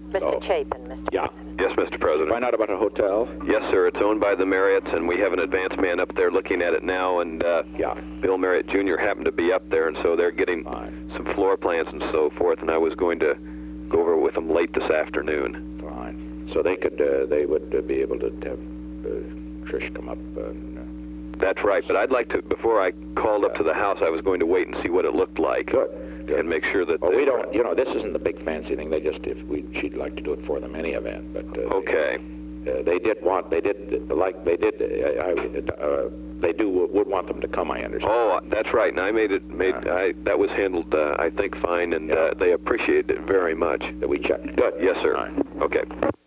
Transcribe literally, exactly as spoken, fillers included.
Mister Oh. Chapin, Mister Yeah. Yes, Mister President. Find out about a hotel? Yes, sir. It's owned by the Marriotts, and we have an advance man up there looking at it now, and uh, Yeah. Bill Marriott Junior happened to be up there, and so they're getting Fine. some floor plans and so forth, and I was going to go over it with them late this afternoon. Fine. So they could, uh, they would uh, be able to have uh, Trish come up and... Uh, That's right, but I'd like to, before I called up to the house, I was going to wait and see what it looked like. Good. Good. And make sure that... Well, they- we don't, you know, this isn't the big fancy thing. They just, if we, she'd like to do it for them any event, but... Uh, Okay. Uh, they did want, they did, like, they did, uh, I, uh, they do, would want them to come, I understand. Oh, that's right, and I made it, made, Yeah. I, that was handled, uh, I think, fine, and Yeah. uh, they appreciated it very much. That we checked. Good. Yes, sir. All right. Okay.